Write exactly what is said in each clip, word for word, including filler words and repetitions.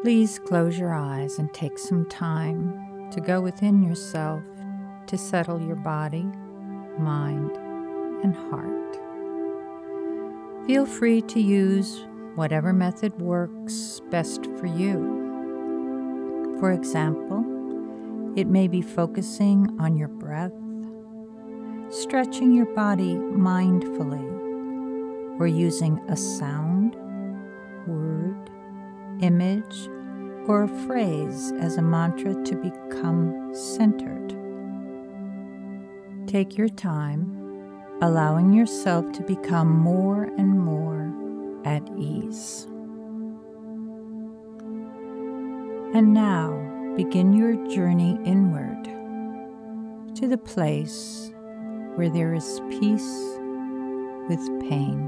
Please close your eyes and take some time to go within yourself to settle your body, mind, and heart. Feel free to use whatever method works best for you. For example, it may be focusing on your breath, stretching your body mindfully, or using a sound, word, image, or a phrase as a mantra to become centered. Take your time, allowing yourself to become more and more at ease. And now, begin your journey inward to the place where there is peace with pain.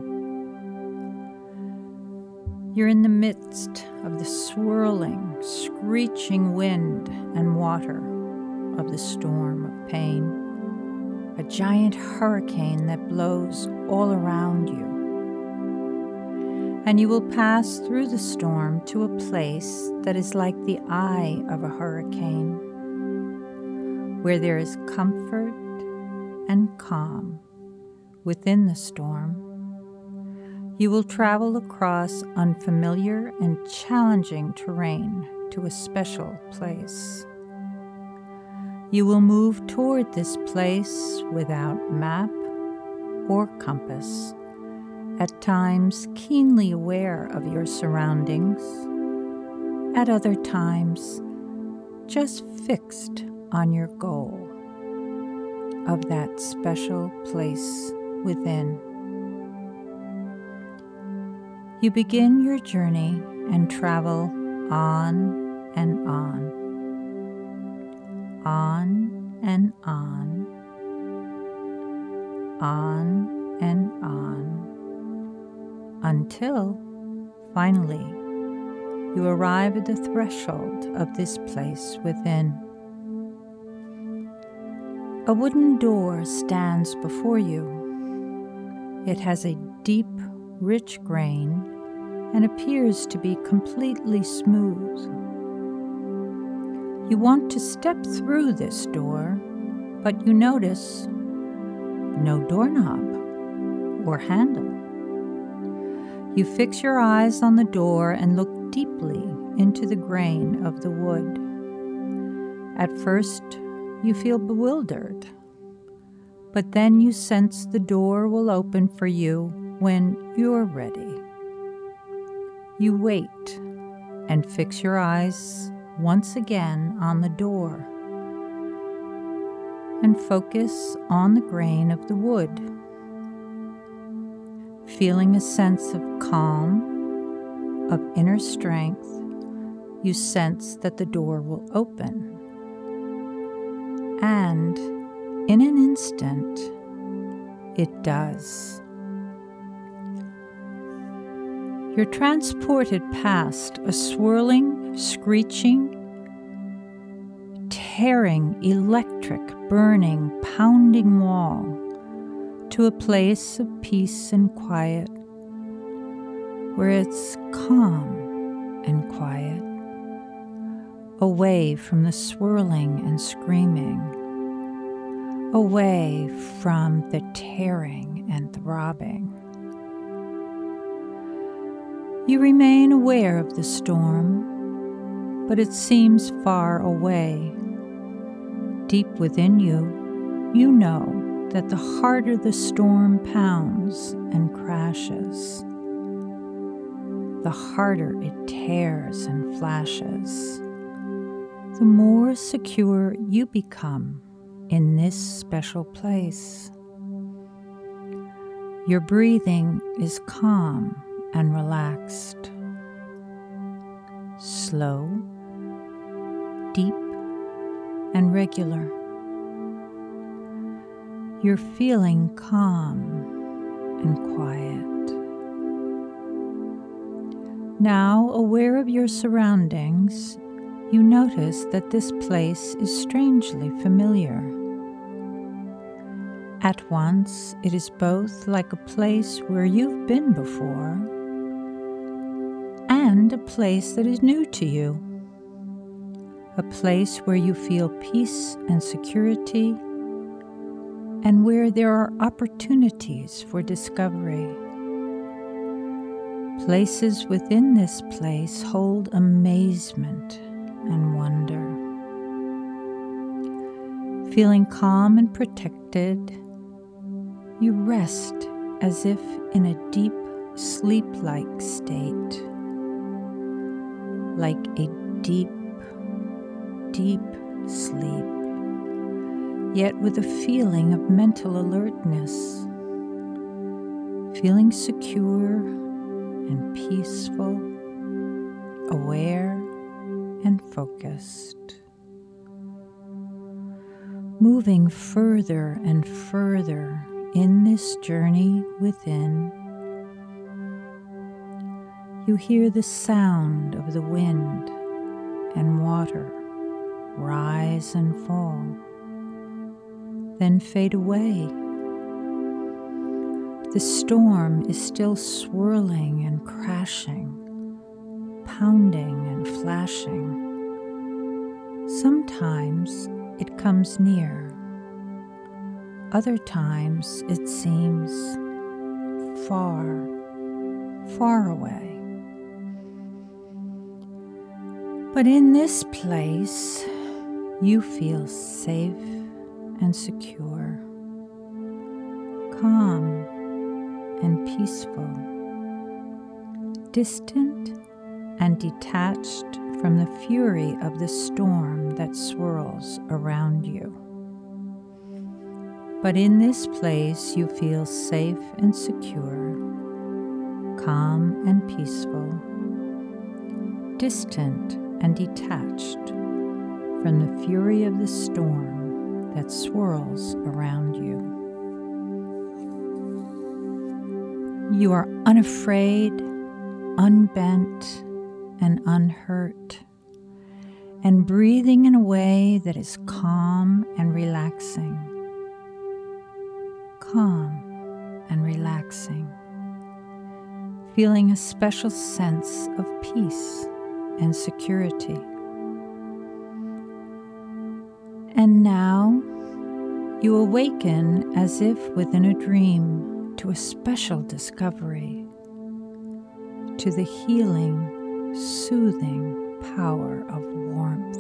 You're in the midst of the swirling, screeching wind and water of the storm of pain, a giant hurricane that blows all around you. And you will pass through the storm to a place that is like the eye of a hurricane, where there is comfort and calm within the storm. You will travel across unfamiliar and challenging terrain to a special place. You will move toward this place without map or compass, at times keenly aware of your surroundings, at other times just fixed on your goal of that special place within. You begin your journey and travel on and on, on and on, on and on, until, finally, you arrive at the threshold of this place within. A wooden door stands before you. It has a deep, rich grain and appears to be completely smooth. You want to step through this door, but you notice no doorknob or handle. You fix your eyes on the door and look deeply into the grain of the wood. At first, you feel bewildered, but then you sense the door will open for you when you're ready. You wait and fix your eyes once again on the door and focus on the grain of the wood. Feeling a sense of calm, of inner strength, you sense that the door will open. And in an instant, it does. You're transported past a swirling, screeching, tearing, electric, burning, pounding wall to a place of peace and quiet, where it's calm and quiet, away from the swirling and screaming, away from the tearing and throbbing. You remain aware of the storm, but it seems far away. Deep within you, you know that the harder the storm pounds and crashes, the harder it tears and flashes, the more secure you become in this special place. Your breathing is calm and relaxed, slow, deep, and regular. You're feeling calm and quiet. Now, aware of your surroundings, you notice that this place is strangely familiar. At once, it is both like a place where you've been before and a place that is new to you, a place where you feel peace and security, and where there are opportunities for discovery. Places within this place hold amazement and wonder. Feeling calm and protected, you rest as if in a deep sleep-like state, like a deep, deep sleep, yet with a feeling of mental alertness, feeling secure and peaceful, aware and focused. Moving further and further in this journey within, you hear the sound of the wind and water rise and fall, then fade away. The storm is still swirling and crashing, pounding and flashing. Sometimes it comes near. Other times it seems far, far away. But in this place, you feel safe and secure, calm and peaceful, distant and detached from the fury of the storm that swirls around you. But in this place you feel safe and secure, calm and peaceful, distant and detached from the fury of the storm that swirls around you. You are unafraid, unbent, and unhurt, and breathing in a way that is calm and relaxing. Calm and relaxing, feeling a special sense of peace and security. And now you awaken as if within a dream to a special discovery, to the healing, soothing power of warmth.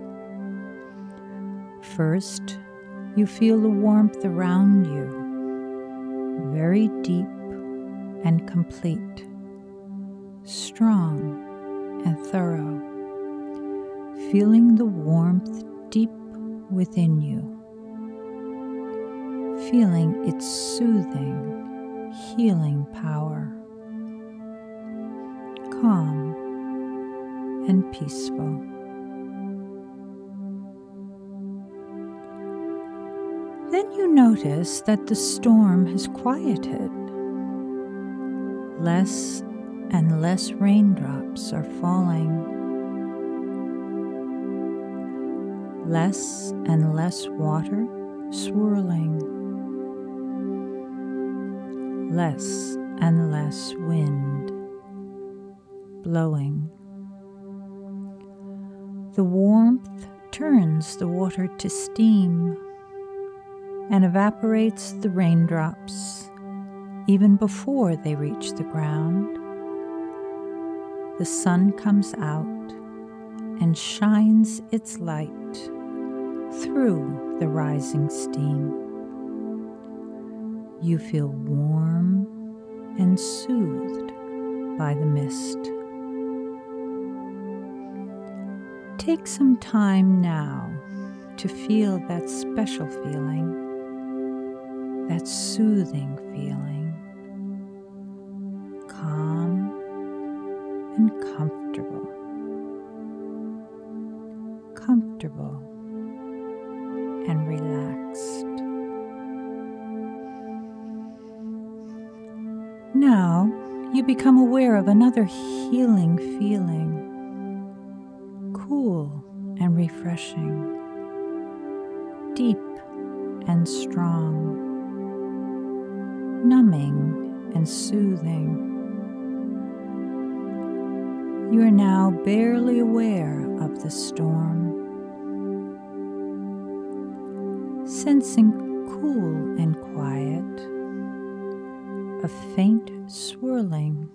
First, you feel the warmth around you, very deep and complete, strong and thorough, feeling the warmth deep within you, feeling its soothing, healing power, calm and peaceful. Then you notice that the storm has quieted. Less and less raindrops are falling. Less and less water swirling. Less and less wind blowing. The warmth turns the water to steam and evaporates the raindrops even before they reach the ground. The sun comes out and shines its light through the rising steam. You feel warm and soothed by the mist. Take some time now to feel that special feeling, that soothing feeling, calm and comfortable, comfortable and relaxed. Now you become aware of another healing feeling, cool and refreshing, deep and strong, numbing and soothing. You are now barely aware of the storm, sensing cool and quiet, a faint swirling,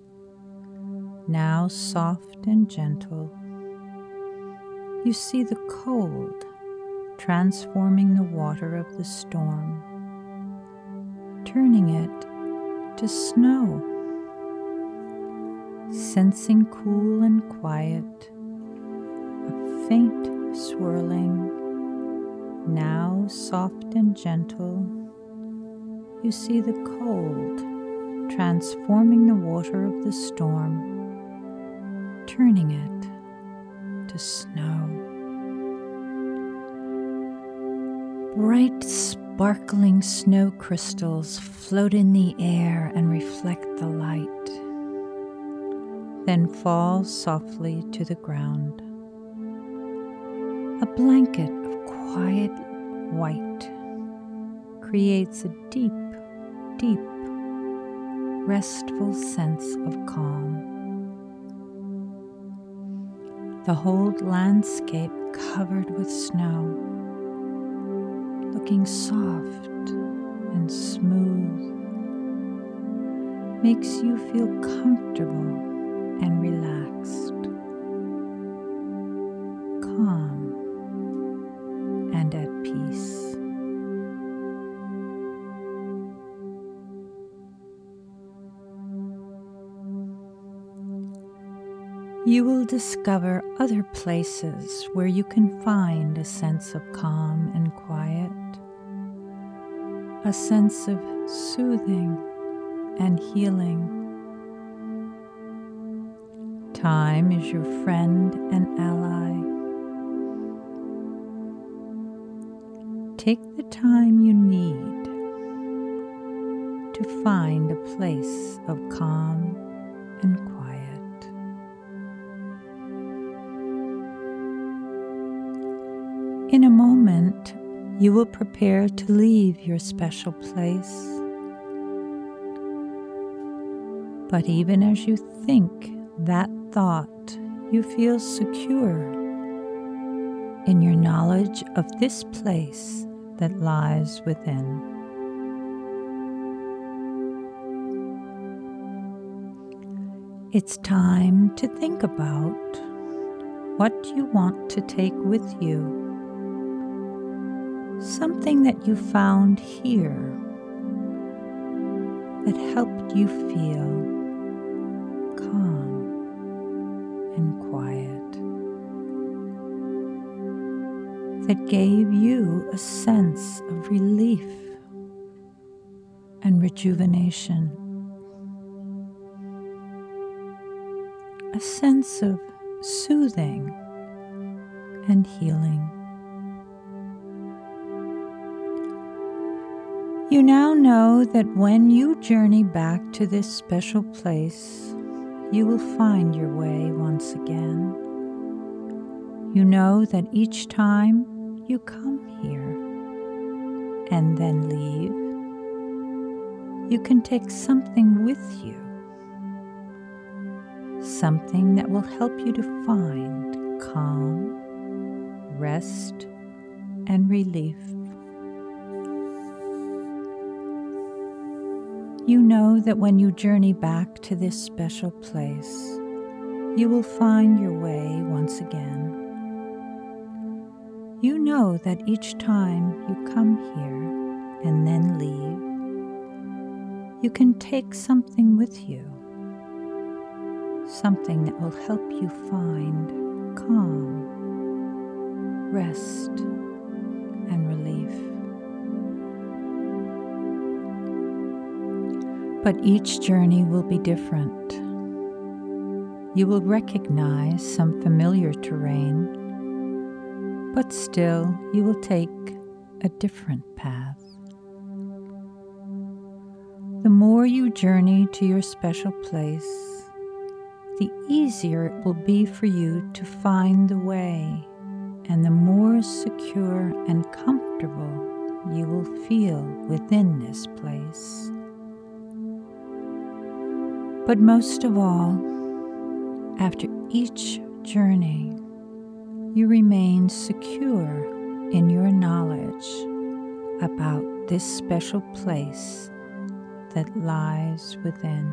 now soft and gentle. You see the cold transforming the water of the storm, turning it to snow. Sensing cool and quiet, a faint swirling, now soft and gentle. You see the cold transforming the water of the storm, turning it to snow. Bright, sparkling snow crystals float in the air and reflect the light, then fall softly to the ground. A blanket of quiet white creates a deep, deep, restful sense of calm. The whole landscape covered with snow, looking soft and smooth, makes you feel comfortable and relaxed, calm and at peace. You will discover other places where you can find a sense of calm and quiet, a sense of soothing and healing. Time is your friend and ally. Take the time you need to find a place of calm and quiet. In a moment, you will prepare to leave your special place. But even as you think that thought, you feel secure in your knowledge of this place that lies within. It's time to think about what you want to take with you. Something that you found here that helped you feel calm and quiet, that gave you a sense of relief and rejuvenation, a sense of soothing and healing. You now know that when you journey back to this special place, you will find your way once again. You know that each time you come here and then leave, you can take something with you, something that will help you to find calm, rest, and relief. You know that when you journey back to this special place, you will find your way once again. You know that each time you come here and then leave, you can take something with you, something that will help you find calm, rest, and relief. But each journey will be different. You will recognize some familiar terrain, but still you will take a different path. The more you journey to your special place, the easier it will be for you to find the way, and the more secure and comfortable you will feel within this place. But most of all, After each journey, you remain secure in your knowledge about this special place that lies within.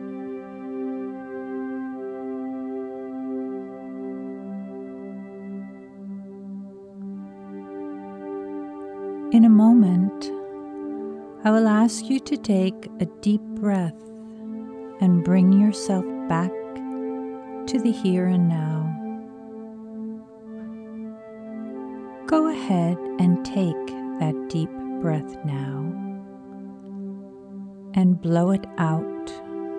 In a moment, I will ask you to take a deep breath and bring yourself back to the here and now. Go ahead and take that deep breath now and blow it out.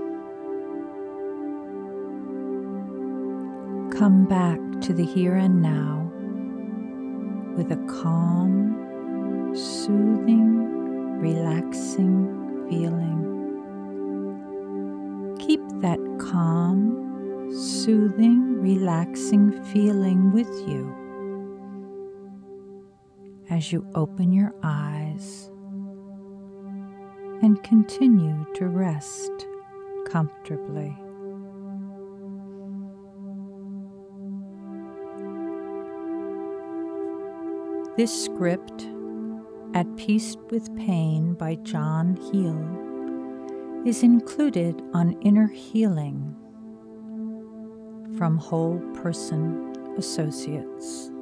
Come back to the here and now with a calm, soothing, relaxing feeling. Keep that calm, soothing, relaxing feeling with you as you open your eyes and continue to rest comfortably. This script, At Peace with Pain by John Heal, is included on Inner Healing from Whole Person Associates.